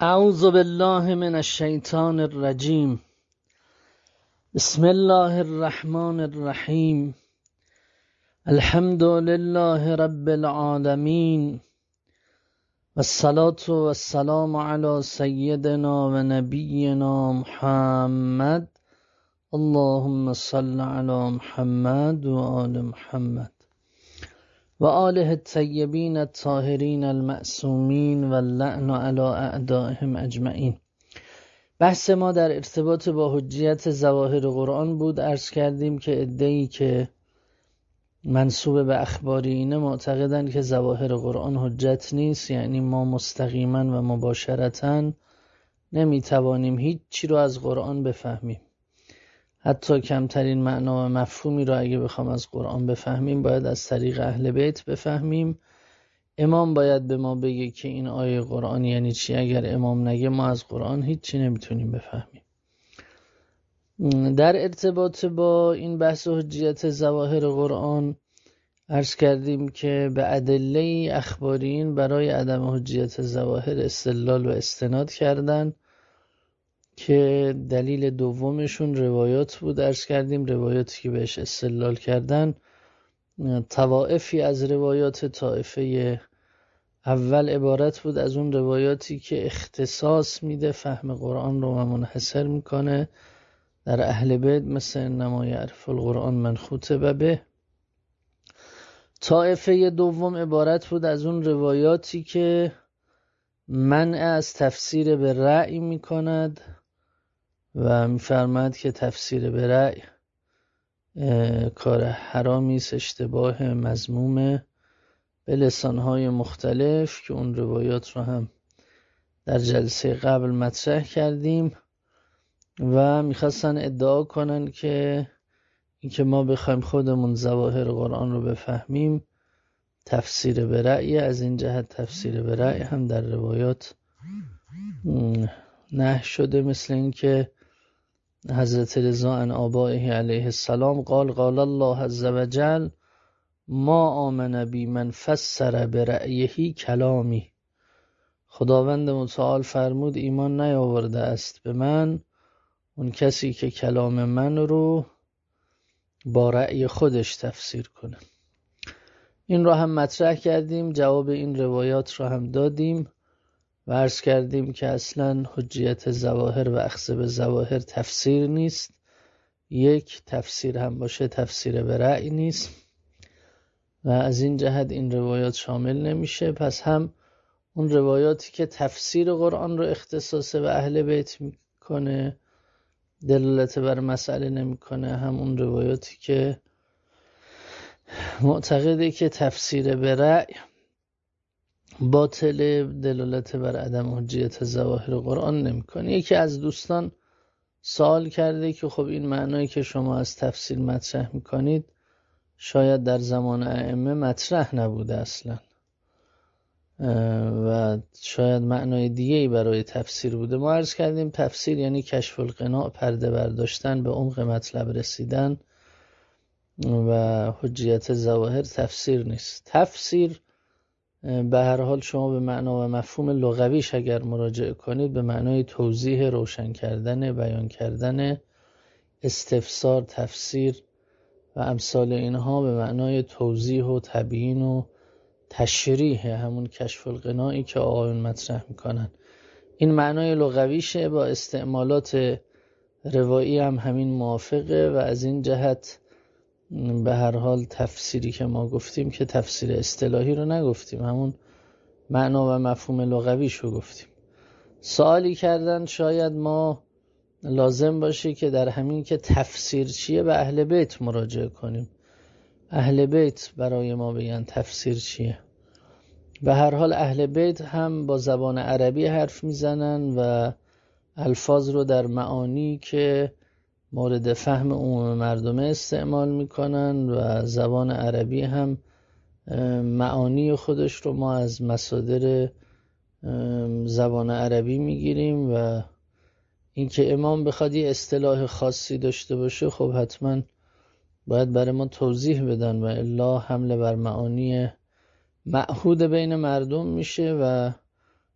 اعوذ بالله من الشیطان الرجیم. بسم الله الرحمن الرحیم. الحمد لله رب العالمین والصلاة والسلام علی سیدنا و نبینا محمد. اللهم صل علی محمد و آل محمد و آله الطیبین الطاهرین المعصومین و اللعن علی اعدائهم اجمعین. بحث ما در ارتباط با حجیت ظواهر قرآن بود. عرض کردیم که عده‌ای که منسوب به اخبارینه معتقدند که ظواهر قرآن حجت نیست، یعنی ما مستقیما و مباشرتا نمیتوانیم هیچ چی رو از قرآن بفهمیم. حتی کمترین معنا و مفهومی رو اگه بخوام از قرآن بفهمیم باید از طریق اهل بیت بفهمیم. امام باید به ما بگه که این آیه قرآن یعنی چی. اگر امام نگه ما از قرآن هیچ چی نمیتونیم بفهمیم. در ارتباط با این بحث حجیت ظواهر قرآن عرض کردیم که به ادله اخبارین برای عدم حجیت ظواهر استدلال و استناد کردن که دلیل دومشون روایات بود. عرض کردیم روایاتی که بهش استدلال کردن طوائفی از روایات طائفه اول عبارت بود از اون روایاتی که اختصاص میده فهم قرآن رو و منحصر میکنه در اهل بیت، مثل انما یعرف القرآن من خطب به. طائفه دوم عبارت بود از اون روایاتی که منع از تفسیر به رأی میکند و میفرماد که تفسیر به رأی کار حرامی است، اشتباه مذمومه، به لسانهای مختلف که اون روایات رو هم در جلسه قبل مطرح کردیم و میخواستن ادعا کنن که اینکه ما بخوایم خودمون ظواهر قرآن رو بفهمیم تفسیر به رأی. از این جهت تفسیر به رأی هم در روایات نهی شده، مثل این که حضرت رضا عن آبائه علیه السلام قال الله عز وجل ما آمن بی من فسر برأیه کلامی. خداوند متعال فرمود ایمان نیاورده است به من اون کسی که کلام من رو با رأی خودش تفسیر کنه. این رو هم مطرح کردیم، جواب این روایات رو هم دادیم و عرض کردیم که اصلا حجیت ظواهر و اخذ به ظواهر تفسیر نیست. یک تفسیر هم باشه تفسیر به رأی نیست و از این جهت این روایات شامل نمیشه. پس هم اون روایاتی که تفسیر قرآن رو اختصاص به اهل بیت میکنه دلالت بر مسئله نمیکنه، هم اون روایاتی که معتقده که تفسیر به رأی باطل دلالت بر عدم حجیت ظواهر قرآن نمیکنه. یکی از دوستان سوال کرده که خب این معنایی که شما از تفسیر مطرح میکنید شاید در زمان ائمه مطرح نبوده اصلا و شاید معنای دیگه‌ای برای تفسیر بوده. ما عرض کردیم تفسیر یعنی کشف القناع، پرده برداشتن، به عمق مطلب رسیدن و حجیت ظواهر تفسیر نیست. تفسیر به هر حال شما به معنا و مفهوم لغویش اگر مراجعه کنید به معنای توضیح، روشن کردن، بیان کردن، استفسار، تفسیر و امثال اینها به معنای توضیح و تبیین و تشریح، همون کشف القناعی که آقایون مطرح میکنن. این معنای لغویشه، با استعمالات روایی هم همین موافقه و از این جهت به هر حال تفسیری که ما گفتیم که تفسیر اصطلاحی رو نگفتیم، همون معنا و مفهوم لغویش رو گفتیم. سوالی کردن شاید ما لازم باشه که در همین که تفسیر چیه به اهل بیت مراجعه کنیم، اهل بیت برای ما بگن تفسیر چیه. به هر حال اهل بیت هم با زبان عربی حرف میزنن و الفاظ رو در معانی که مورد فهم عموم مردمه استعمال میکنن و زبان عربی هم معانی خودش رو ما از مصادر زبان عربی میگیریم و اینکه امام بخواد یه اصطلاح خاصی داشته باشه خب حتما باید برای ما توضیح بدن و الا حمله بر معانی معهود بین مردم میشه و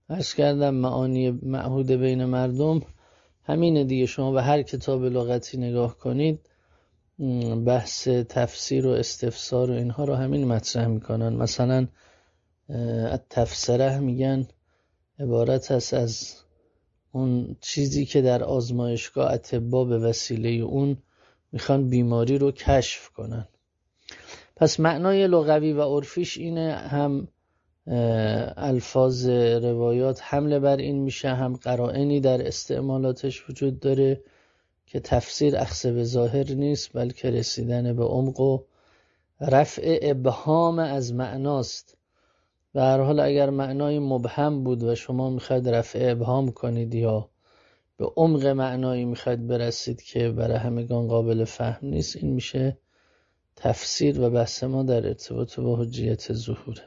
عرض کردم معانی معهود بین مردم همینه دیگه. شما به هر کتاب لغتی نگاه کنید بحث تفسیر و استفسار و اینها رو همین مطرح میکنن. مثلا التفسره میگن عبارت است از اون چیزی که در آزمایشگاه اطباء به وسیله اون میخوان بیماری رو کشف کنن. پس معنای لغوی و عرفیش اینه، هم الفاظ روایات حمله بر این میشه، هم قرائنی در استعمالاتش وجود داره که تفسیر اخذ به ظاهر نیست بلکه رسیدن به عمق و رفع ابهام از معناست. به هر حال اگر معنای مبهم بود و شما میخواید رفع ابهام کنید یا به عمق معنایی میخواید برسید که برای همگان قابل فهم نیست، این میشه تفسیر و بحث ما در ارتباط با حجیت ظهوره.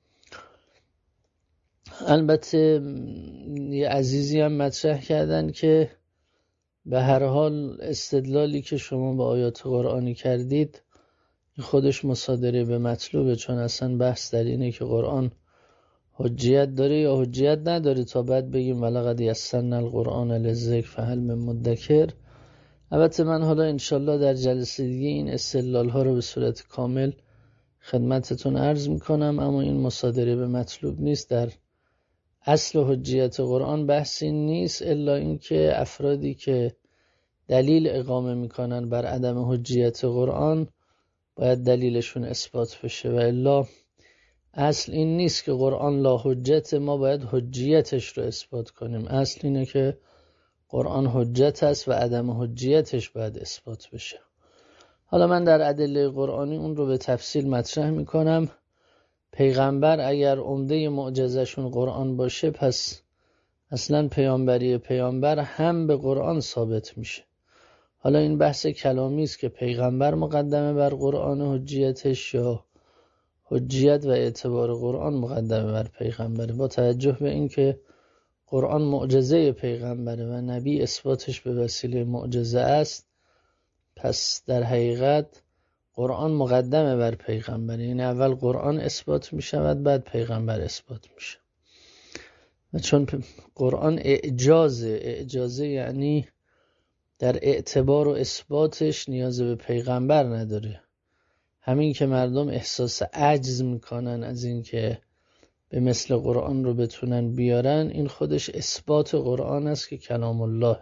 البته یه عزیزی هم مطرح کردن که به هر حال استدلالی که شما با آیات قرآنی کردید خودش مصادره به مطلوبه، چون اصلا بحث در اینه که قرآن حجیت داره یا حجیت نداره تا بعد بگیم ولقد یسرنا القرآن للذکر فهل من مدکر. البته من حالا انشالله در جلسه دیگه این استدلال ها رو به صورت کامل خدمتتون عرض میکنم، اما این مصادره به مطلوب نیست. در اصل حجیت قرآن بحثی نیست الا اینکه افرادی که دلیل اقامه میکنن بر عدم حجیت قرآن باید دلیلشون اثبات بشه، و الا اصل این نیست که قرآن لا حجت ما باید حجیتش رو اثبات کنیم. اصل اینه که قرآن حجت است و عدم حجیتش باید اثبات بشه. حالا من در ادله قرآنی اون رو به تفصیل مطرح میکنم. پیغمبر اگر عمده معجزشون قرآن باشه پس اصلا پیامبر هم به قرآن ثابت میشه. حالا این بحث کلامی است که پیغمبر مقدمه بر قرآن حجیتش یا حجیت و اعتبار قرآن مقدمه بر پیغمبره. با توجه به اینکه قرآن معجزه پیغمبره و نبی اثباتش به وسیله معجزه است، پس در حقیقت قرآن مقدمه بر پیغمبر، یعنی اول قرآن اثبات می شود بعد پیغمبر اثبات میشه. و چون قرآن اعجازه یعنی در اعتبار و اثباتش نیاز به پیغمبر نداره. همین که مردم احساس عجز میکنن از این که به مثل قرآن رو بتونن بیارن، این خودش اثبات قرآن است که کلام الله،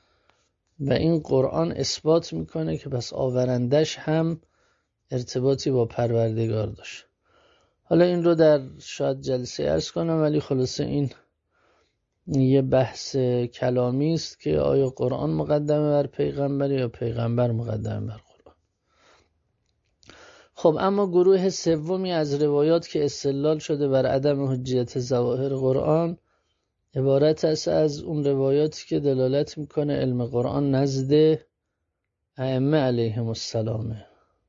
و این قرآن اثبات میکنه که پس آورندش هم ارتباطی با پروردگار داشت. حالا این رو در شاید جلسه عرض کنم، ولی خلاصه این یه بحث کلامی است که آیا قرآن مقدمه بر پیغمبر یا پیغمبر مقدمه بر قرآن. خب اما گروه سومی از روایات که استدلال شده بر عدم حجیت ظواهر قرآن عبارت است از اون روایاتی که دلالت میکنه علم قرآن نزد ائمه علیهم السلامه.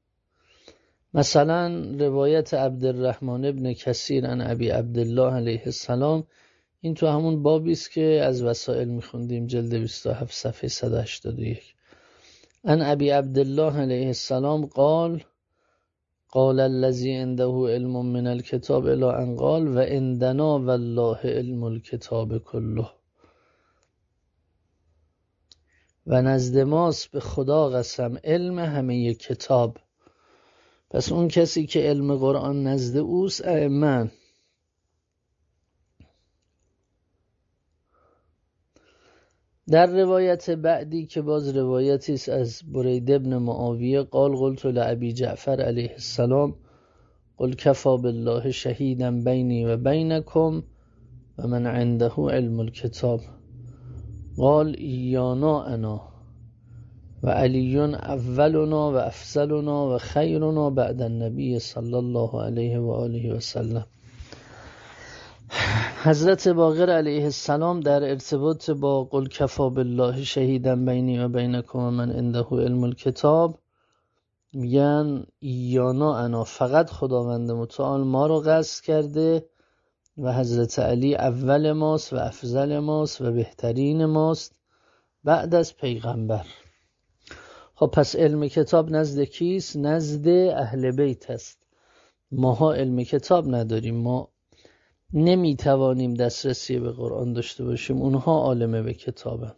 مثلا روایت عبدالرحمن ابن کثیر عن ابی عبدالله علیه السلام، این تو همون بابی است که از وسائل میخوندیم، جلد 27 صفحه 181. عن ابی عبدالله علیه السلام قال الذی عنده علم من الکتاب الی ان قال و عندنا والله علم الکتاب کله. و نزد ماست به خدا قسم علم همه کتاب. پس اون کسی که علم قرآن نزد اوست ائمه. در روایت بعدی که باز روایتی است از برید ابن معاویه قال قلت لابی جعفر علیه السلام قل کفا بالله شهیدا بینی و بینکم و من عنده علم الکتاب قال ایانا انا و علی اولنا و افضلنا و خیرنا بعد النبی صلی الله علیه و آله و سلم. حضرت باقر علیه السلام در ارتباط با قل کفا بالله شهیدا بینی و بینکم و من عنده علم الکتاب میگن ایانا انا، فقط خداوند متعال ما رو قصد کرده و حضرت علی اول ماست و افضل ماست و بهترین ماست بعد از پیغمبر. خب پس علم کتاب نزد کیست؟ نزد اهل بیت است. ماها علم کتاب نداریم، ما نمیتوانیم دسترسی به قرآن داشته باشیم، اونها عالم به کتابن.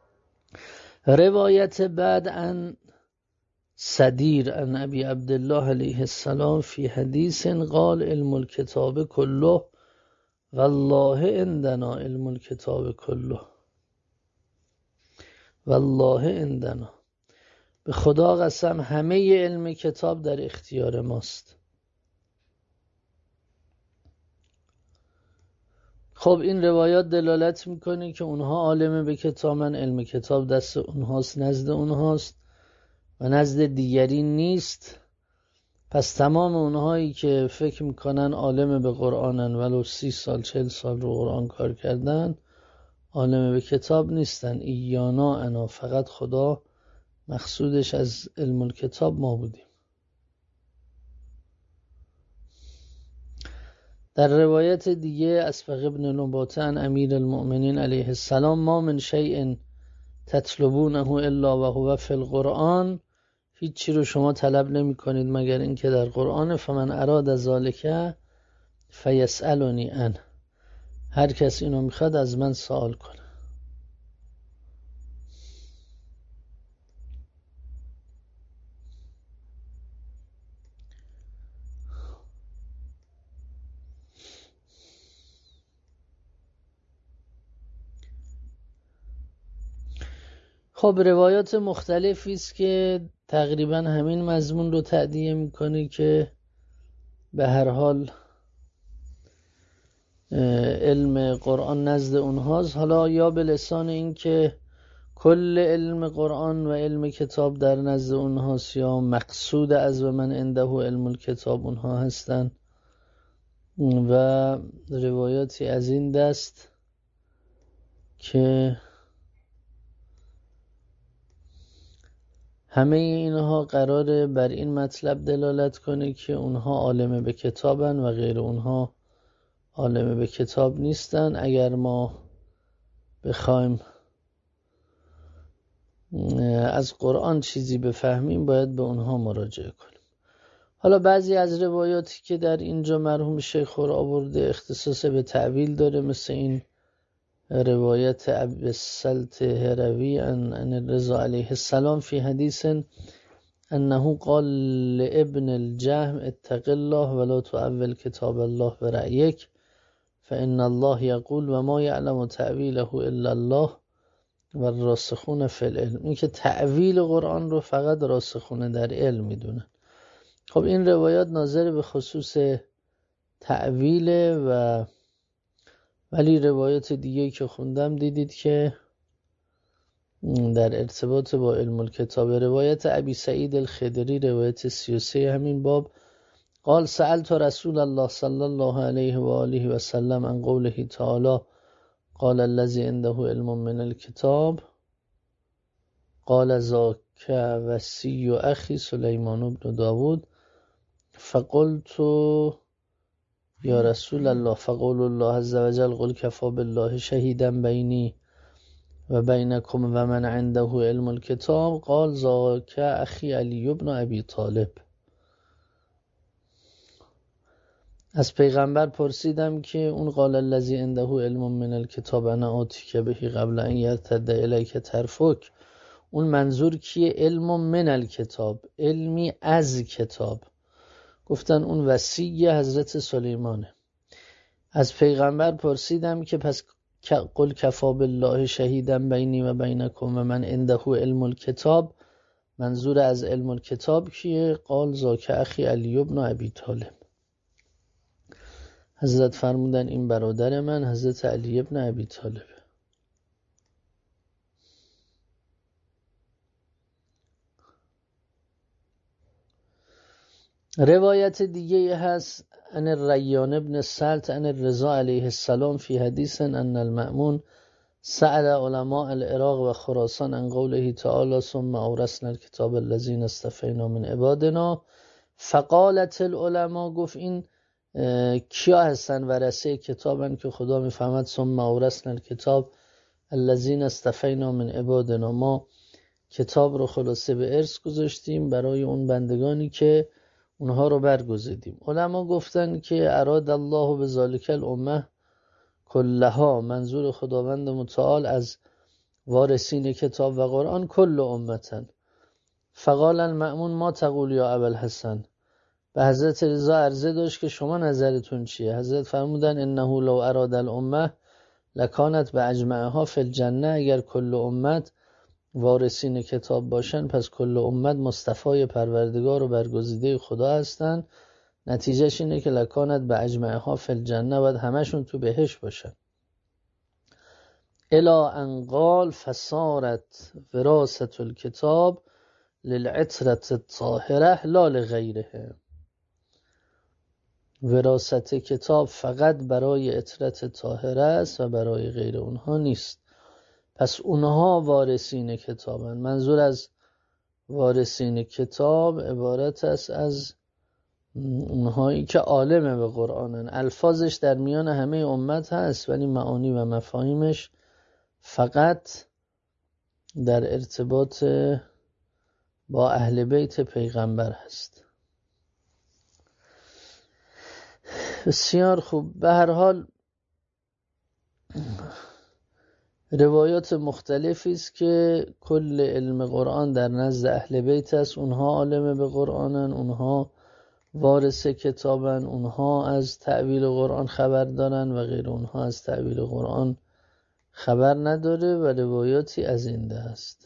روایت بعد عن صدیر عن ابی عبدالله علیه السلام فی حدیث قال علم الکتاب کله والله عندنا علم الکتاب کله والله عندنا، به خدا قسم همه علم کتاب در اختیار ماست. خب این روایات دلالت میکنه که اونها عالم به کتابن، علم کتاب دست اونهاست، نزد اونهاست و نزد دیگری نیست. پس تمام اونهایی که فکر میکنن عالم به قرآنن ولو 30 سال 40 سال رو قرآن کار کردن، عالم به کتاب نیستن. ایانا انا، فقط خدا مقصودش از علم الکتاب ما بودیم. در روایت دیگه اسبغ ابن نباته عن امیر المؤمنین علیه السلام ما من شیء تطلبونه الا و هو فی القرآن، هیچی رو شما طلب نمی کنید مگر اینکه در قرآن. فمن اراد ذالک فیسألنی عنه، هر کس اینو میخواد از من سوال کنه. خب روایات مختلفی است که تقریبا همین مضمون رو تأدیه میکنه که به هر حال علم قرآن نزد اونهاست. حالا یا به لسان این که کل علم قرآن و علم کتاب در نزد اونهاست، یا مقصود از و من عنده علم الکتاب اونها هستن. و روایاتی از این دست که همه اینها قراره بر این مطلب دلالت کنه که اونها عالم به کتابن و غیر اونها عالم به کتاب نیستن. اگر ما بخوایم از قرآن چیزی بفهمیم باید به اونها مراجعه کنیم. حالا بعضی از روایاتی که در اینجا مرحوم شیخ خور آورده اختصاص به تعویل داره، مثل این روایت ابی السلط هروی عن الرضا علیه السلام فی حدیث انه قال لابن الجهم اتق الله ولا تؤول کتاب الله برأیک فان الله یقول و ما یعلم تعویله الا الله و الراسخون فی العلم. این که تعویل قرآن رو فقط راسخون در علم میدونن. خب این روایات ناظر به خصوص تعویله، و ولی روایات دیگه که خوندم دیدید که در ارتباط با علم الکتاب. روایت ابی سعید الخدری روایت 33 همین باب قال سألت رسول الله صلی الله علیه و آله و سلم عن قوله تعالی قال الذي عنده علم من الكتاب قال ذاك وصی اخی سلیمان بن داود فقلت یا رسول الله فقول الله عز وجل قل کفا بالله شهیدا بینی و بینکم و من عنده علم الکتاب قال ذاک اخی علی بن ابی طالب. از پیغمبر پرسیدم که اون قال الذی عنده علم من الکتاب انا آتیک بهی قبل ان یرتد الیک طرفک، اون منظور کیه؟ علم من الکتاب، علمی از کتاب. گفتن اون وصی حضرت سلیمانه. از پیغمبر پرسیدم که پس قل کفا بالله شهیدا بینی و بینکم و من عنده علم الکتاب، منظور از علم الکتاب کیه؟ قال ذاک اخی علی بن ابی طالب. حضرت فرمودن این برادر من حضرت علی بن ابی طالب. روایت دیگه هست ان الریان ابن سلط ان الرضا علیه السلام فی حدیث ان المأمون سأل علماء العراق و خراسان عن قوله تعالی ثم اورثنا الکتاب الذین اصطفینا من عبادنا فقالت العلماء، گفت این کیا هستن ورثه کتابن که خدا میفهمد ثم اورثنا الکتاب الذین اصطفینا من عبادنا، ما کتاب رو خلاصه به ارث گذاشتیم برای اون بندگانی که اونها رو برگزیدیم. علما گفتن که اراد الله بذالک الامه کلها، منظور خداوند متعال از وارثین کتاب و قرآن کل امتن. فقال المأمون ما تقول یا ابوالحسن، به حضرت رضا عرضه داشت که شما نظرتون چیه؟ حضرت فرمودن انه لو اراد الامه لکانت به اجمعها فی الجنه، اگر کل امت وارثین کتاب باشن پس کل امت مصطفی پروردگار و برگزیده خدا هستن، نتیجهش اینه که لکانت به اجمعها فی الجنه، باید همشون تو بهش باشن. الا ان قال فصارت وراثة الکتاب للعترة الطاهره لا لغیره، وراثت کتاب فقط برای عترت طاهره است و برای غیر اونها نیست. پس اونها وارثین کتابن. منظور از وارثین کتاب عبارت است از اونهایی که عالم به قرآنن. الفاظش در میان همه امت هست ولی معانی و مفاهیمش فقط در ارتباط با اهل بیت پیغمبر هست. بسیار خوب. به هر حال روایات مختلفی است که کل علم قرآن در نزد اهل بیت است، اونها عالم به قرآنن، اونها وارث کتابن، اونها از تأویل قرآن خبر دارن و غیر اونها از تأویل قرآن خبر نداره و روایاتی از این ده است.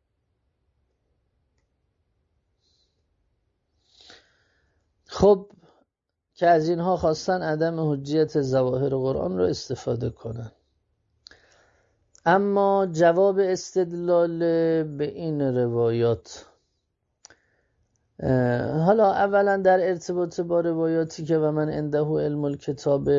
خب که از اینها خواستن عدم حجیت ظواهر قرآن رو استفاده کنن. اما جواب استدلال به این روایات، حالا اولا در ارتباط با روایاتی که و من عنده علم الکتاب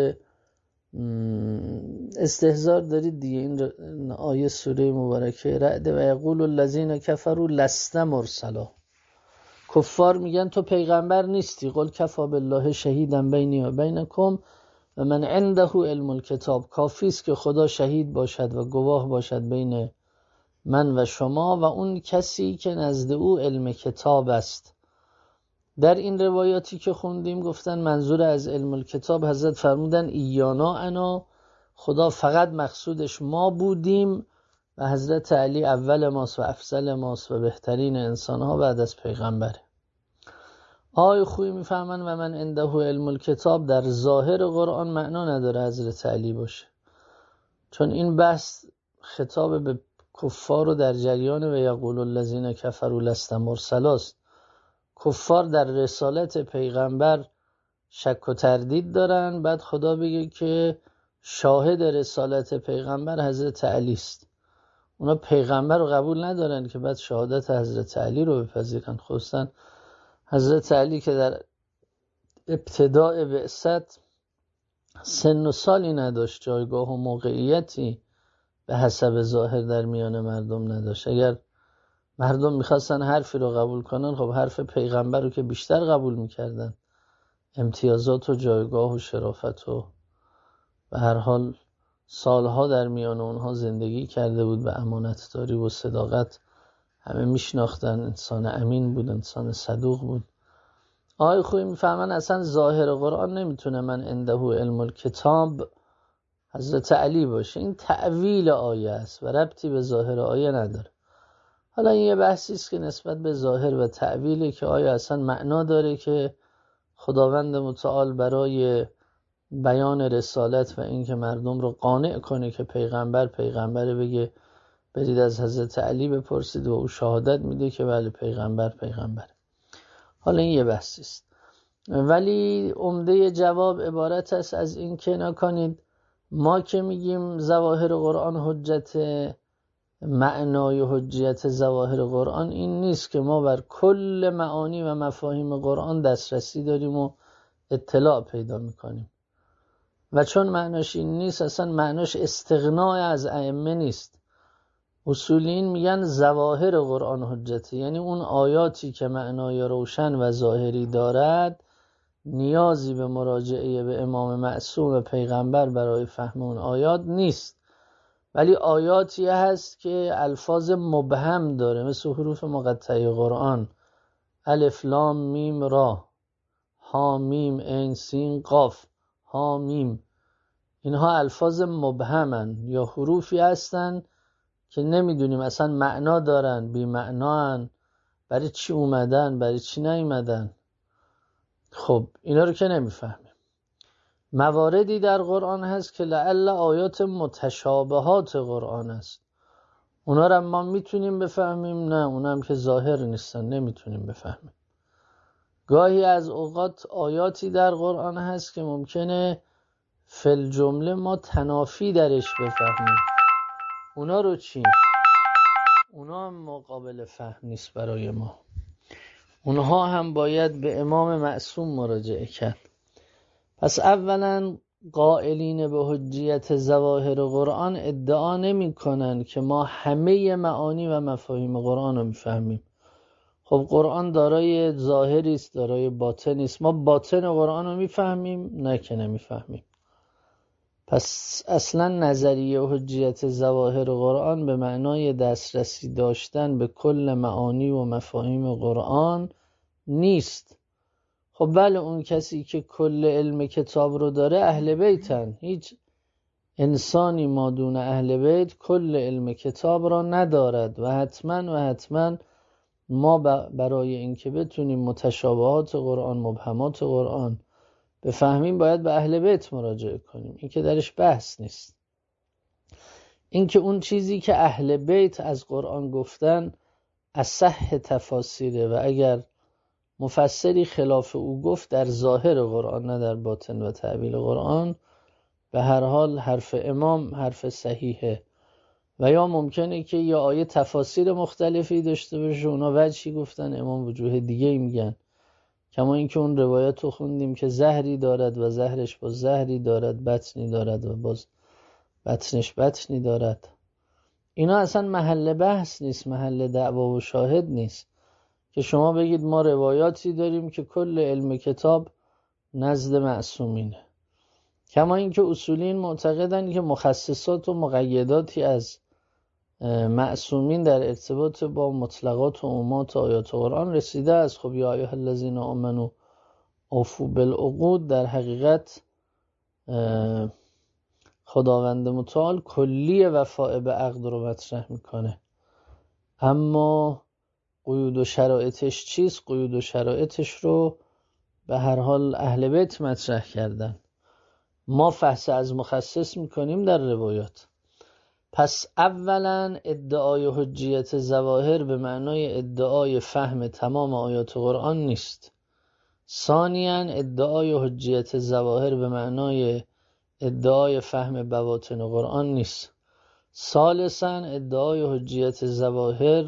استحضار دارید دیگه، این آیه سوره مبارکه رعد و یقول الذین کفروا لست مرسلا، کفار میگن تو پیغمبر نیستی، قل کفا بالله شهیدا بینی و بینکم و من عنده علم الکتاب، کافی است که خدا شهید باشد و گواه باشد بین من و شما و اون کسی که نزد او علم کتاب است. در این روایاتی که خوندیم گفتن منظور از علم الکتاب، حضرت فرمودن ایانا انا، خدا فقط مقصودش ما بودیم و حضرت علی اول ماست و افضل ماست و بهترین انسانها بعد از پیغمبره. آقای خویی میفهمن و من عنده علم الکتاب در ظاهر قرآن معنا نداره حضرت علی باشه، چون این بحث خطاب به کفار رو در جریان و یقول الذین کفروا لست مرسلا است. کفار در رسالت پیغمبر شک و تردید دارن، بعد خدا بگه که شاهد رسالت پیغمبر حضرت علی است. اونا پیغمبر رو قبول ندارن که بعد شهادت حضرت علی رو بپذیرن، خصوصا حضرت علی که در ابتداء بعثت سن و سالی نداشت، جایگاه و موقعیتی به حسب ظاهر در میان مردم نداشت. اگر مردم میخواستن حرفی رو قبول کنن، خب حرف پیغمبر رو که بیشتر قبول میکردن، امتیازات و جایگاه و شرافت و به هر حال سالها در میان اونها زندگی کرده بود به امانتداری و صداقت، همه میشناختن، انسان امین بود، انسان صدوق بود. آقای خویی میفهمن اصلا ظاهر قرآن نمیتونه من عنده علم الکتاب حضرت علی باشه، این تأویل آیه است و ربطی به ظاهر آیه نداره. حالا این یه بحثی است که نسبت به ظاهر و تأویله که آیا اصلا معنا داره که خداوند متعال برای بیان رسالت و اینکه مردم رو قانع کنه که پیغمبر بگه برید از حضرت علی بپرسید و او شهادت میده که بله پیغمبر. حالا این یه بحثی است، ولی عمده جواب عبارت است از این که نکنید ما که میگیم ظواهر قرآن حجت معنای حجیت ظواهر قرآن این نیست که ما بر کل معانی و مفاهیم قرآن دسترسی داریم و اطلاع پیدا میکنیم و چون معناش این نیست، اصلا معناش استغناء از ائمه نیست. اصولین میگن ظواهر قرآن حجته، یعنی اون آیاتی که معنای روشن و ظاهری دارد نیازی به مراجعه به امام معصوم و پیغمبر برای فهم اون آیات نیست، ولی آیاتی هست که الفاظ مبهم داره مثل حروف مقطعه قرآن الف لام میم را، حامیم عین سین قاف، حامیم، اینها الفاظ مبهمن یا حروفی هستن که نمیدونیم اصلا معنا دارن بی معنان، برای چی اومدن برای چی نیومدن. خب اینا رو که نمیفهمیم. مواردی در قرآن هست که لعل آیات متشابهات قرآن است، اونا رو ما میتونیم بفهمیم، نه اونم که ظاهر نیستن نمیتونیم بفهمیم. گاهی از اوقات آیاتی در قرآن هست که ممکنه فل جمله ما تنافی درش بفهمیم، اونا رو چی؟ اونا هم مقابل فهم نیست برای ما، اونها هم باید به امام معصوم مراجعه کرد. پس اولا قائلین به حجیت ظواهر قرآن ادعا نمی کنن که ما همه معانی و مفاهیم قرآن رو میفهمیم. خب قرآن دارای ظاهری است، دارای باطنی است، ما باطن قرآن رو میفهمیم؟ نه که نمیفهمیم. پس اصلا نظریه حجیت ظواهر قرآن به معنای دسترسی داشتن به کل معانی و مفاهیم قرآن نیست. خب بله، اون کسی که کل علم کتاب رو داره اهل بیتن، هیچ انسانی مادون اهل بیت کل علم کتاب را ندارد و حتما ما برای اینکه بتونیم متشابهات قرآن، مبهمات قرآن بفهمیم باید به اهل بیت مراجعه کنیم. این که درش بحث نیست. این که اون چیزی که اهل بیت از قرآن گفتن اصح تفاسیره و اگر مفسری خلاف او گفت در ظاهر قرآن نه در باطن و تعبیر قرآن، به هر حال حرف امام حرف صحیحه. و یا ممکنه که یه آیه تفاسیر مختلفی داشته باشه، اونا وجهی گفتن امام وجوه دیگه میگن. کما اینکه اون روایت رو خوندیم که زهری دارد و زهرش با زهری دارد، بطنی دارد و باز بطنش بطنی دارد. اینا اصلا محل بحث نیست، محل دعوا و شاهد نیست که شما بگید ما روایاتی داریم که کل علم کتاب نزد معصومینه. کما اینکه اصولین معتقدن که مخصصات و مقیداتی از معصومین در ارتباط با مطلقات و عمومات آیات قرآن رسیده است. خب یا ایها الذین آمنوا اوفوا بالعقود در حقیقت خداوند متعال کلی وفاء به عقد رو مطرح میکنه، اما قیود و شرایطش چیست؟ قیود و شرایطش رو به هر حال اهل بیت مطرح کردن، ما فحص از مخصص میکنیم در روایات. پس اولا ادعای حجیت ظواهر به معنای ادعای فهم تمام آیات قرآن نیست. ثانیاً ادعای حجیت ظواهر به معنای ادعای فهم بواطن قرآن نیست. ثالثاً ادعای حجیت ظواهر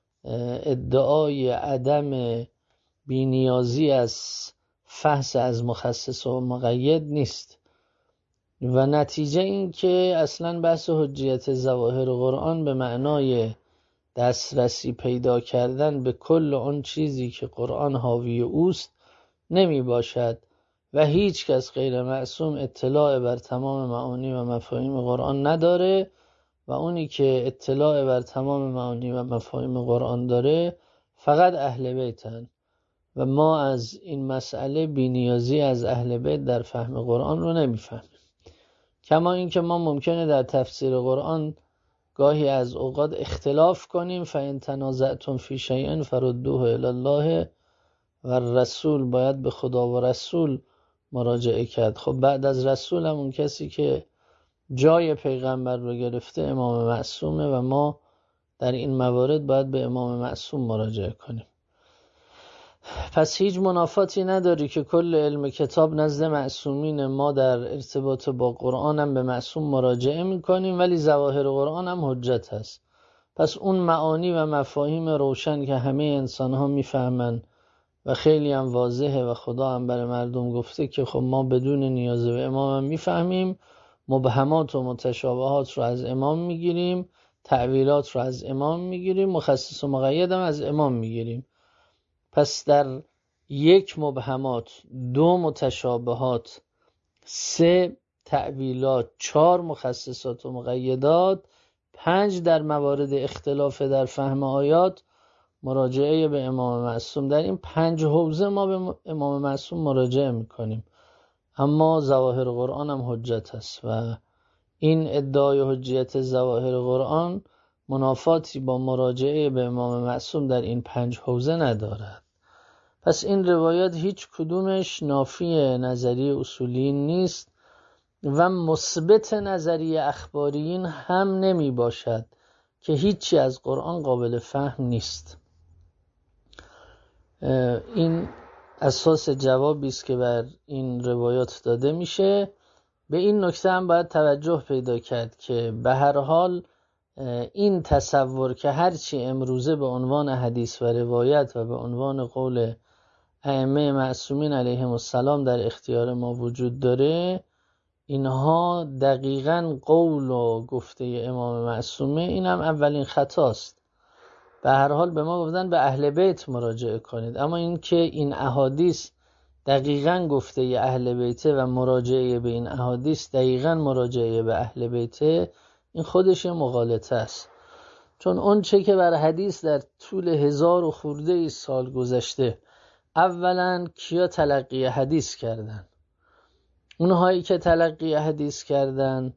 ادعای عدم بینیازی از فحص از مخصص و مقید نیست. و نتیجه این که اصلا بحث حجیت ظواهر قرآن به معنای دسترسی پیدا کردن به کل آن چیزی که قرآن حاوی اوست نمی باشد و هیچ کس غیر معصوم اطلاع بر تمام معانی و مفاهیم قرآن نداره و اونی که اطلاع بر تمام معانی و مفاهیم قرآن داره فقط اهل بیتن و ما از این مسئله بینیازی از اهل بیت در فهم قرآن رو نمیفهمیم. کما اینکه ما ممکنه در تفسیر قرآن گاهی از اوقات اختلاف کنیم، فإن تنازعتم فی شیء فردوه الی الله و رسول، باید به خدا و رسول مراجعه کرد. خب بعد از رسول هم اون کسی که جای پیغمبر رو گرفته امام معصومه و ما در این موارد باید به امام معصوم مراجعه کنیم. پس هیچ منافاتی نداری که کل علم کتاب نزد معصومین، ما در ارتباط با قرآن هم به معصوم مراجعه میکنیم ولی ظواهر قرآن هم حجت هست. پس اون معانی و مفاهیم روشن که همه انسان ها میفهمن و خیلی هم واضحه و خدا هم برای مردم گفته که خب ما بدون نیاز به امام هم میفهمیم، مبهمات و متشابهات رو از امام میگیریم، تعویلات رو از امام میگیریم، مخصص و مقید هم از امام میگیریم. پس در 1 مبهمات، 2 متشابهات، 3 تعویلات، 4 مخصصات و مقیدات، 5 در موارد اختلاف در فهم آیات مراجعه به امام معصوم. در این 5 حوزه ما به امام معصوم مراجعه میکنیم، اما ظواهر قرآن هم حجت است و این ادعای حجیت ظواهر قرآن منافاتی با مراجعه به امام معصوم در این 5 حوزه ندارد. پس این روایات هیچ کدومش نافی نظریه اصولیین نیست و مثبت نظریه اخباریین هم نمی باشد که هیچی از قرآن قابل فهم نیست. این اساس جوابی است که بر این روایات داده میشه. به این نکته هم باید توجه پیدا کرد که به هر حال این تصور که هرچی امروزه به عنوان حدیث و روایت و به عنوان قول ائمه معصومین علیهم السلام در اختیار ما وجود داره، اینها دقیقاً قول و گفته امام معصومه، این هم اولین خطاست. به هر حال به ما گفتن به اهل بیت مراجعه کنید، اما این که این احادیث دقیقاً گفته اهل بیته و مراجعه به این احادیث دقیقاً مراجعه به اهل بیته، این خودش مغالطه است. چون اون چه که بر حدیث در طول 1000 و خورده سال گذشته اولاً کیا تلقی حدیث کردن؟ اونهایی که تلقی حدیث کردن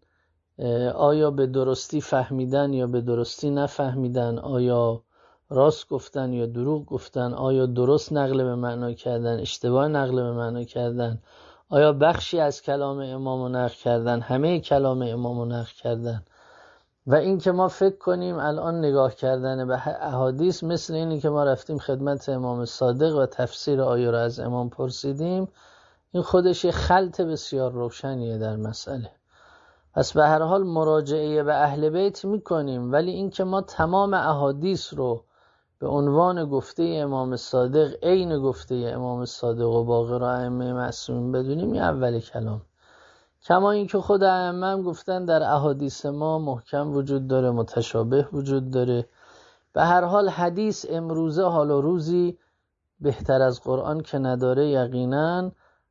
آیا به درستی فهمیدن یا به درستی نفهمیدن؟ آیا راست گفتن یا دروغ گفتن؟ آیا درست نقل به معنا کردن، اشتباه نقل به معنا کردن؟ آیا بخشی از کلام امامو نقل کردن، همه کلام امامو نقل کردن؟ و این که ما فکر کنیم الان نگاه کردن به احادیث مثل اینی که ما رفتیم خدمت امام صادق و تفسیر آیه را از امام پرسیدیم، این خودش خلط بسیار روشنیه در مسئله. پس به هر حال مراجعه به اهل بیت میکنیم، ولی این که ما تمام احادیث رو به عنوان گفته امام صادق، عین گفته امام صادق و باقی را ائمه معصومین بدونیم، این اول کلام. کما این که خود ائمه هم گفتن در احادیث ما محکم وجود داره، متشابه وجود داره. به هر حال حدیث امروزه حال و روزی بهتر از قرآن که نداره یقیناً،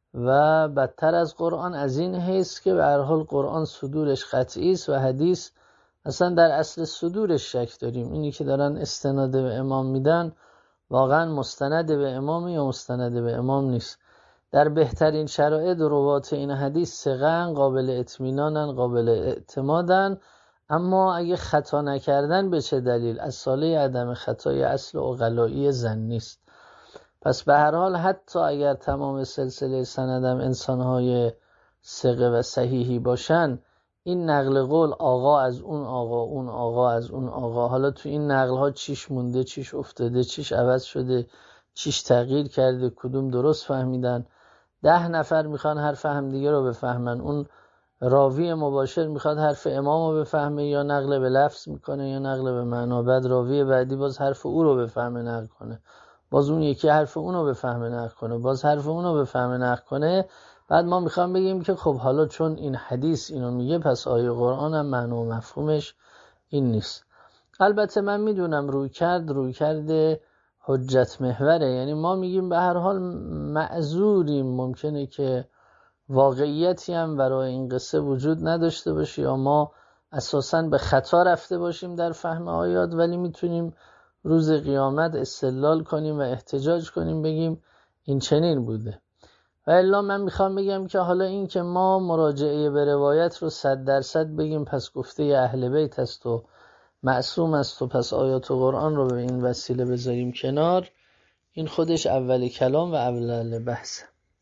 و بدتر از قرآن از این حیث که به هر حال قرآن صدورش قطعی است و حدیث اصلا در اصل صدورش شک داریم. اینی که دارن استناد به امام میدن واقعا مستند به امام یا مستند به امام نیست. در بهترین شرایط روات این حدیث ثقه‌اند، قابل اطمینانن، قابل اعتمادن، اما اگه خطا نکردن به چه دلیل؟ از ساله عدم خطای اصل عقلایی ظنی است. پس به هر حال حتی اگر تمام سلسله سندم انسانهای ثقه و صحیحی باشن، این نقل قول آقا از اون آقا، اون آقا از اون آقا، حالا تو این نقل ها چیش مونده، چیش افتاده، چیش عوض شده، چیش تغییر کرده، کدوم درست فهمیدن. 10 نفر میخوان حرف همدیگه رو بفهمن، اون راوی مباشر میخواد حرف امام رو بفهمه یا نقل به لفظ میکنه یا نقل به معنا، بعد راوی بعدی باز حرف او رو بفهمه نقل کنه، باز اون یکی حرف اونو بفهمه نقل کنه، باز حرف اونو بفهمه نقل کنه. بعد ما میخوام بگیم که خب حالا چون این حدیث اینو میگه پس آیه قرآن هم معنی و مفهومش این نیست. البته من میدونم روی کرده حجت محوره، یعنی ما میگیم به هر حال معذوریم، ممکنه که واقعیتی هم برای این قصه وجود نداشته باشه یا ما اساساً به خطا رفته باشیم در فهم آیات، ولی میتونیم روز قیامت استدلال کنیم و احتجاج کنیم، بگیم این چنین بوده. و الا من میخوام بگم که حالا این که ما مراجعه به روایت رو 100% بگیم پس گفته اهل بیت است و معصوم است و پس آیات و قرآن رو به این وسیله بذاریم کنار، این خودش اول کلام و اول بحث.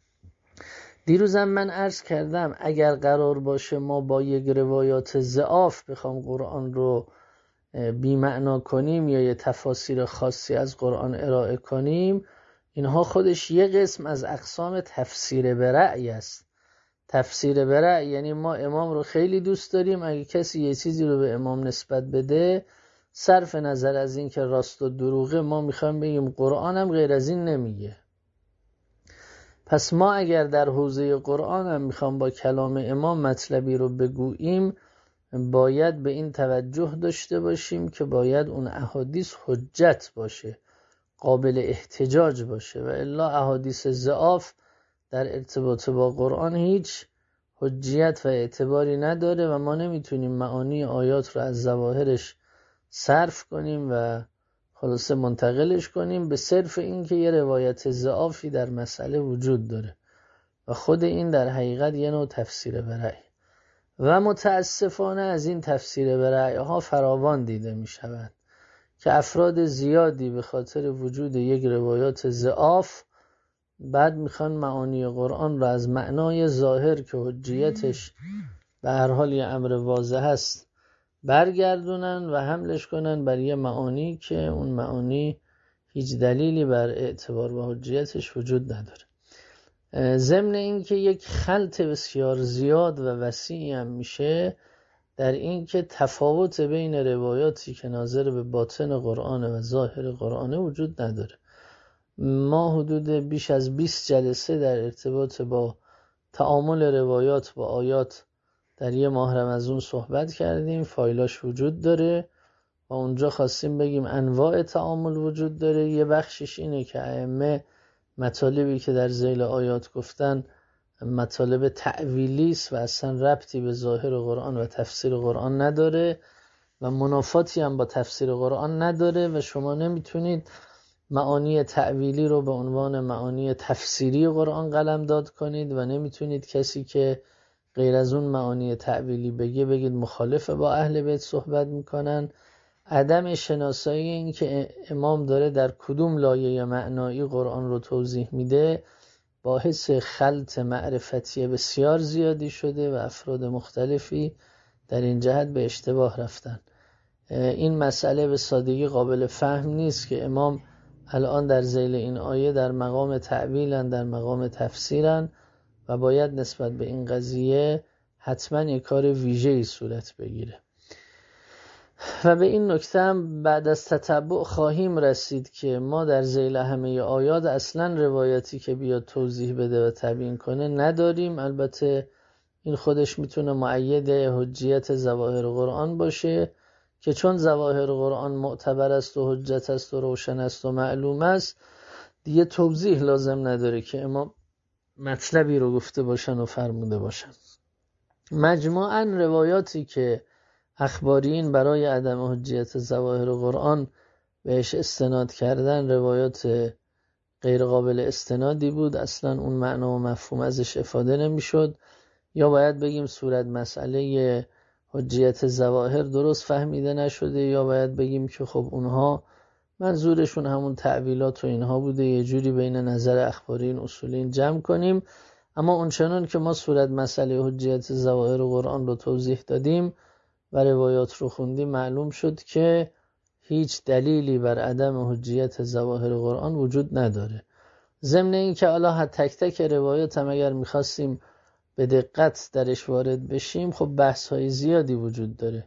دیروزم من عرض کردم اگر قرار باشه ما با یک روایات ضعاف بخوام قرآن رو بی معنا کنیم یا یه تفاسیر خاصی از قرآن ارائه کنیم، اینها خودش یه قسم از اقسام تفسیر به رأی است. تفسیر به رأی یعنی ما امام رو خیلی دوست داریم، اگه کسی یه چیزی رو به امام نسبت بده، صرف نظر از این که راست و دروغه، ما میخوایم بگیم قرآن هم غیر از این نمیگه. پس ما اگر در حوزه قرآن هم میخوام با کلام امام مطلبی رو بگوییم، باید به این توجه داشته باشیم که باید اون احادیث حجت باشه، قابل احتجاج باشه، و الا احادیث ضعاف در ارتباط با قرآن هیچ حجیت و اعتباری نداره و ما نمیتونیم معانی آیات رو از ظواهرش صرف کنیم و خلاصه منتقلش کنیم به صرف این که یه روایت ضعافی در مسئله وجود داره و خود این در حقیقت یه نوع تفسیر به رأی و متاسفانه از این تفسیر به رأی ها فراوان دیده می شود که افراد زیادی به خاطر وجود یک روایات ضعاف بعد میخوان معانی قرآن را از معنای ظاهر که حجیتش به هر حال یه امر واضح است برگردونن و حملش کنن بر یه معانی که اون معانی هیچ دلیلی بر اعتبار و حجیتش وجود نداره. ضمن این که یک خلط بسیار زیاد و وسیعی هم میشه در این که تفاوت بین روایاتی که ناظر به باطن قرآن و ظاهر قرآن وجود نداره. ما حدود بیش از 20 جلسه در ارتباط با تعامل روایات با آیات در یه ماه رمضان صحبت کردیم، فایلاش وجود داره و اونجا خواستیم بگیم انواع تعامل وجود داره. یه بخشش اینه که ائمه مطالبی که در ذیل آیات گفتن مطالب تأویلی است و اصلا ربطی به ظاهر قرآن و تفسیر قرآن نداره و منافاتی هم با تفسیر قرآن نداره و شما نمیتونید معانی تأویلی رو به عنوان معانی تفسیری قرآن قلمداد کنید و نمیتونید کسی که غیر از اون معانی تأویلی بگید مخالف با اهل بیت صحبت میکنن. عدم شناسایی این که امام داره در کدوم لایه معنایی قرآن رو توضیح میده باعث خلط معرفتی بسیار زیادی شده و افراد مختلفی در این جهت به اشتباه رفتن. این مسئله به سادگی قابل فهم نیست که امام الان در ذیل این آیه در مقام تعویلن، در مقام تفسیرن و باید نسبت به این قضیه حتما یک کار ویژه‌ای صورت بگیره. و به این نکته هم بعد از تتبع خواهیم رسید که ما در ذیل همه آیات اصلا روایتی که بیاد توضیح بده و تبیین کنه نداریم. البته این خودش میتونه مؤید حجیت ظواهر قرآن باشه که چون ظواهر قرآن معتبر است و حجت است و روشن است و معلوم است دیگه توضیح لازم نداره که امام مطلبی رو گفته باشن و فرموده باشن. مجموعاً روایاتی که اخبارین برای عدم حجیت ظواهر قرآن بهش استناد کردن روایات غیر قابل استنادی بود، اصلا اون معنا و مفهوم ازش افاده نمیشد، یا باید بگیم صورت مسئله حجیت ظواهر درست فهمیده نشده، یا باید بگیم که خب اونها منظورشون همون تعویلات و اینها بوده، یه جوری بین نظر اخبارین اصولین جمع کنیم. اما اونچنان که ما صورت مسئله حجیت ظواهر قرآن رو توضیح دادیم و روایات رو خوندیم معلوم شد که هیچ دلیلی بر عدم حجیت ظواهر قرآن وجود نداره. ضمن این که الله تک تک روایات هم اگر میخواستیم به دقت درش وارد بشیم خب بحث های زیادی وجود داره.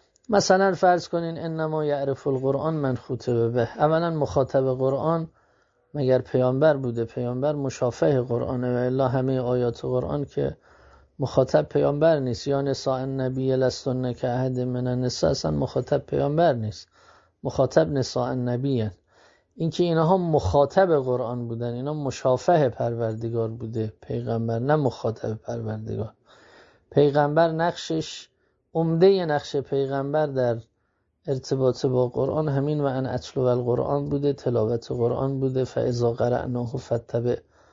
مثلا فرض کنین انما یعرف القرآن من خطب به. اولا مخاطب قرآن مگر پیامبر بوده؟ پیامبر مشافه قرآنه و الا همه آیات قرآن که مخاطب پیامبر نیست. یا نساء النبی لستن کاحد من النساء اصلا مخاطب پیامبر نیست، مخاطب نساء النبی هن. این که اینها مخاطب قرآن بودن، اینا مشافه پروردگار بوده، پیغمبر نه مخاطب پروردگار. پیغمبر نقشش عمده نقش پیغمبر در ارتباط با قرآن همین و ان اتلو القرآن بوده، تلاوت قرآن بوده، فاذا قرأناه فاتبع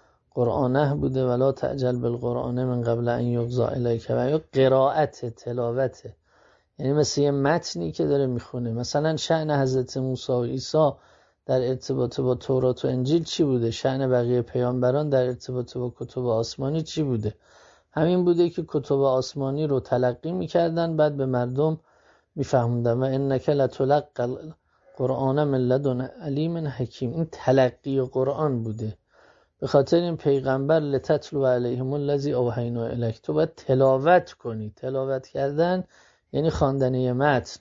قرآنه بوده، ولا تعجل بالقرآن من قبل ان یقضی الیک. و قرائت تلاوت یعنی مثل یه متنی که داره میخونه. مثلا شأن حضرت موسی و عیسی در ارتباط با تورات و انجیل چی بوده؟ شأن بقیه پیامبران در ارتباط با کتب آسمانی چی بوده؟ همین بوده که کتب آسمانی رو تلقی میکردن بعد به مردم میفهموندن و انک لتلقی القرآن من لدن علیم حکیم. این تلقی قرآن بوده. به خاطر این پیغمبر لتتلو علیهم الذی اوحینا الیک، تو باید تلاوت کنی. تلاوت کردن یعنی خواندن متن.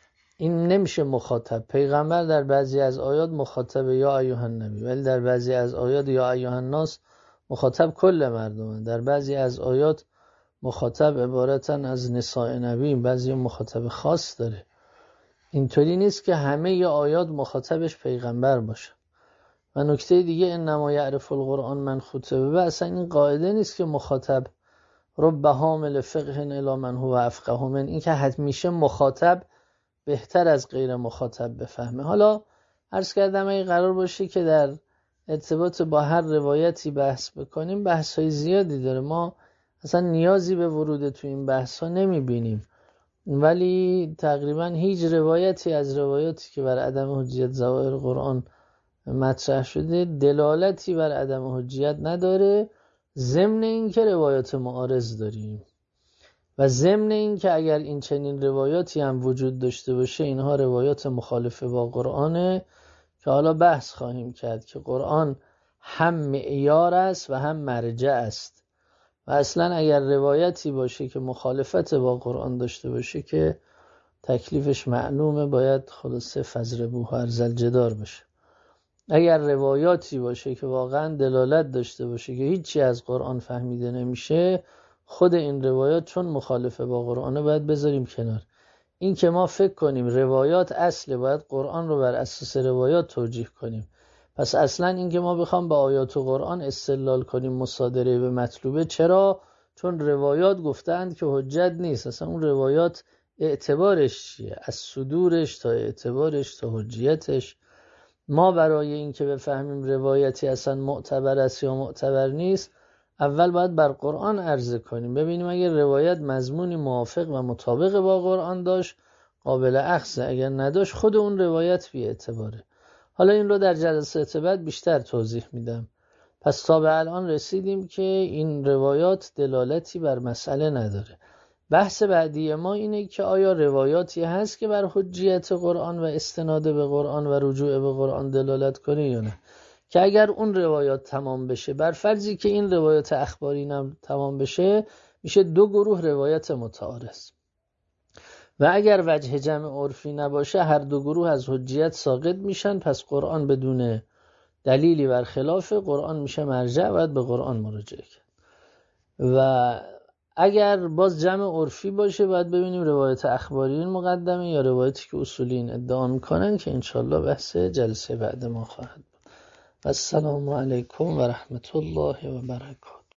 این نمیشه مخاطب. پیغمبر در بعضی از آیات مخاطب یا ایها النبی، ولی در بعضی از آیات یا ایها الناس مخاطب کل مردم. در بعضی از آیات مخاطب عبارتن از نساء نبی، بعضی مخاطب خاص داره. اینطوری نیست که همه آیات مخاطبش پیغمبر باشه. و نکته دیگه انما یعرف القرآن من خطبه به، اصلا این قاعده نیست که مخاطب رب حامل فقه الی من هو افقه من، این که حتمیشه مخاطب بهتر از غیر مخاطب بفهمه. حالا عرض کردم اگه قرار باشه که در ارتباط با هر روایتی بحث بکنیم، بحث‌های زیادی داره، ما اصلا نیازی به ورود تو این بحث‌ها نمی‌بینیم، ولی تقریبا هیچ روایتی از روایاتی که بر عدم حجیت ظواهر قرآن مطرح شده دلالتی بر عدم حجیت نداره، ضمن این که روایات معارض داریم و ضمن این که اگر این چنین روایاتی هم وجود داشته باشه اینها روایات مخالفه با قرآنه که حالا بحث خواهیم کرد که قرآن هم معیار است و هم مرجع است و اصلا اگر روایتی باشه که مخالفت با قرآن داشته باشه که تکلیفش معلومه، باید خلاصه فضربوه ارذل جدار بشه. اگر روایاتی باشه که واقعا دلالت داشته باشه که هیچی از قرآن فهمیده نمیشه، خود این روایات چون مخالفه با قرآنه باید بذاریم کنار. این که ما فکر کنیم روایات اصله، باید قرآن رو بر اساس روایات توجیه کنیم. پس اصلا این که ما بخوام با آیات و قرآن استدلال کنیم مصادره به مطلوبه، چرا؟ چون روایات گفتند که حجت نیست. اصلا اون روایات اعتبارش چیه؟ از صدورش تا اعتبارش تا حجیتش. ما برای این که بفهمیم روایتی اصلا معتبر است یا معتبر نیست، اول باید بر قرآن عرضه کنیم، ببینیم اگر روایت مضمونی موافق و مطابق با قرآن داشت قابل اخذه، اگر نداشت خود اون روایت بی اعتباره. حالا این رو در جلسات بعد بیشتر توضیح میدم. پس تا به الان رسیدیم که این روایات دلالتی بر مسئله نداره. بحث بعدی ما اینه که آیا روایاتی هست که بر حجیت قرآن و استناد به قرآن و رجوع به قرآن دلالت کنه یا نه؟ که اگر اون روایات تمام بشه، بر فرضی که این روایات اخباری هم تمام بشه، میشه دو گروه روایت متعارض. و اگر وجه جمع عرفی نباشه، هر دو گروه از حجیت ساقط میشن. پس قرآن بدون دلیلی بر خلاف قرآن میشه مرجع، باید به قرآن مراجعه کرد. و اگر باز جمع عرفی باشه، باید ببینیم روایت اخباری مقدمه یا روایتی که اصولین ادعا میکنن، که انشالله بحث جلسه بعد ما خواهد بود. السلام علیکم و رحمت الله و برکاته.